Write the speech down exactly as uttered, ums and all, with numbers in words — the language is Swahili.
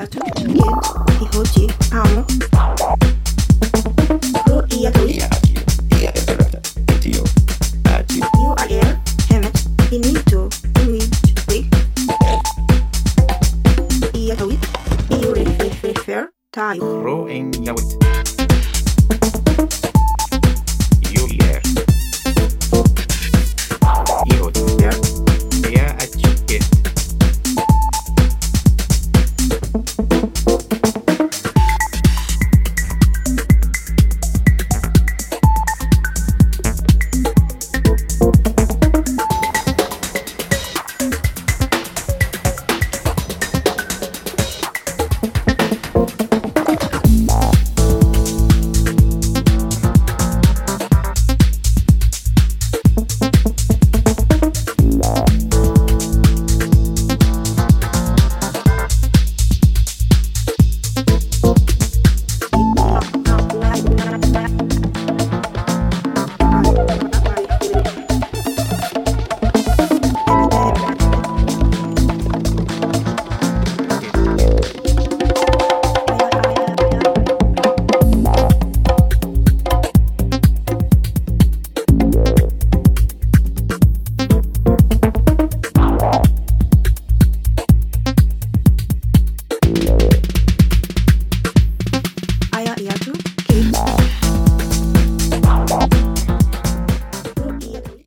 Atu, Kit, Ihoti, Amo. Ro Iatui. Ia Atio, Ia Eberata, Etio, Atio, You are air, Hemet, Inito, Inuit, Wig. Iatui, Iure, Fair, Tayo. Ro en Yawit.